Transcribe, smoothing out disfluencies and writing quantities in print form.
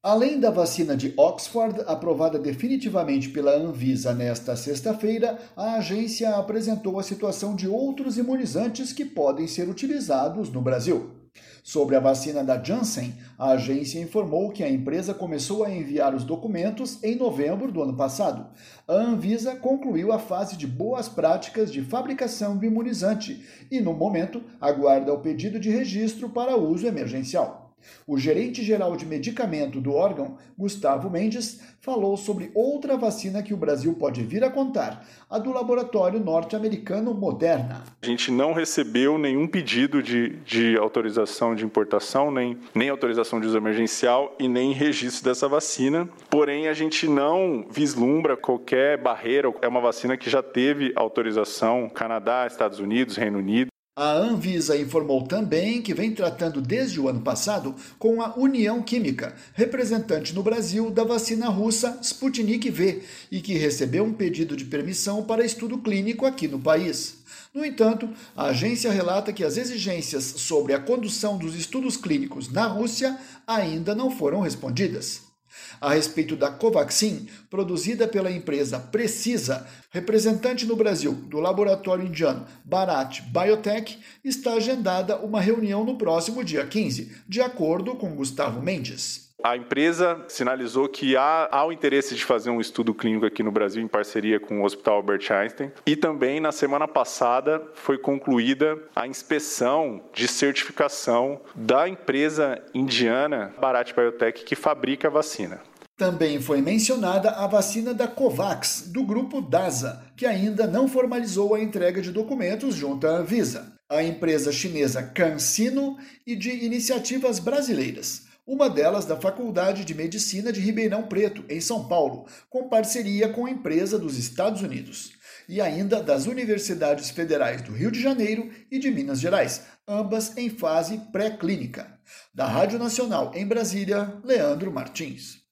Além da vacina de Oxford, aprovada definitivamente pela Anvisa nesta sexta-feira, a agência apresentou a situação de outros imunizantes que podem ser utilizados no Brasil. Sobre a vacina da Janssen, a agência informou que a empresa começou a enviar os documentos em novembro do ano passado. A Anvisa concluiu a fase de boas práticas de fabricação do imunizante e, no momento, aguarda o pedido de registro para uso emergencial. O gerente-geral de medicamento do órgão, Gustavo Mendes, falou sobre outra vacina que o Brasil pode vir a contar, a do laboratório norte-americano Moderna. A gente não recebeu nenhum pedido de autorização de importação, nem autorização de uso emergencial e nem registro dessa vacina. Porém, a gente não vislumbra qualquer barreira. É uma vacina que já teve autorização Canadá, Estados Unidos, Reino Unido. A Anvisa informou também que vem tratando desde o ano passado com a União Química, representante no Brasil da vacina russa Sputnik V, e que recebeu um pedido de permissão para estudo clínico aqui no país. No entanto, a agência relata que as exigências sobre a condução dos estudos clínicos na Rússia ainda não foram respondidas. A respeito da Covaxin, produzida pela empresa Precisa, representante no Brasil do laboratório indiano Bharat Biotech, está agendada uma reunião no próximo dia 15, de acordo com Gustavo Mendes. A empresa sinalizou que há o interesse de fazer um estudo clínico aqui no Brasil em parceria com o Hospital Albert Einstein. E também, na semana passada, foi concluída a inspeção de certificação da empresa indiana Bharat Biotech, que fabrica a vacina. Também foi mencionada a vacina da Covax, do grupo DASA, que ainda não formalizou a entrega de documentos junto à Anvisa, a empresa chinesa CanSino e de iniciativas brasileiras. Uma delas da Faculdade de Medicina de Ribeirão Preto, em São Paulo, com parceria com a empresa dos Estados Unidos. E ainda das Universidades Federais do Rio de Janeiro e de Minas Gerais, ambas em fase pré-clínica. Da Rádio Nacional em Brasília, Leandro Martins.